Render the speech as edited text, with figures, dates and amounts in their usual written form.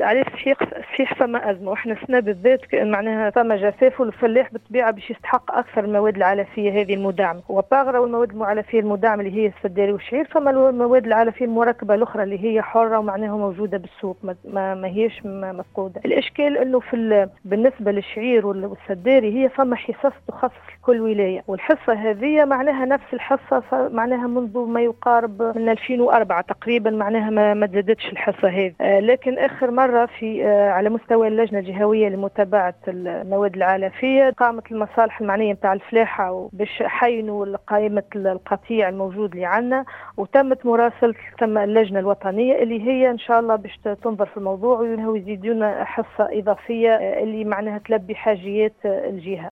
الأعلاف صحيح فما أزمة، وإحنا السنة بالذات معناها فما جفاف، والفلاح بالطبيعة باش يستحق أكثر المواد العلفية هذه المدعمة، وباغرة والمواد العلفية المدعمة اللي هي السداري والشعير، فما المواد العلفية المركبة الأخرى اللي هي حرة ومعناها موجودة بالسوق ما هيش مفقودة. الإشكال إنه بالنسبة للشعير والسداري هي فما حصص تخصص لكل ولاية، والحصة هذه معناها نفس الحصة معناها منذ ما يقارب من 2004 تقريبا، معناها ما تزادتش الحصة هذه. لكن آخر مرة على مستوى اللجنة الجهوية لمتابعة المواد العلفية قامت المصالح المعنية نتاع الفلاحة باش حينوا قائمة القطيع الموجود اللي عندنا، وتمت مراسلة اللجنة الوطنية اللي هي إن شاء الله باش تنظر في الموضوع ويزيدون حصة إضافية اللي معناها تلبي حاجيات الجهة.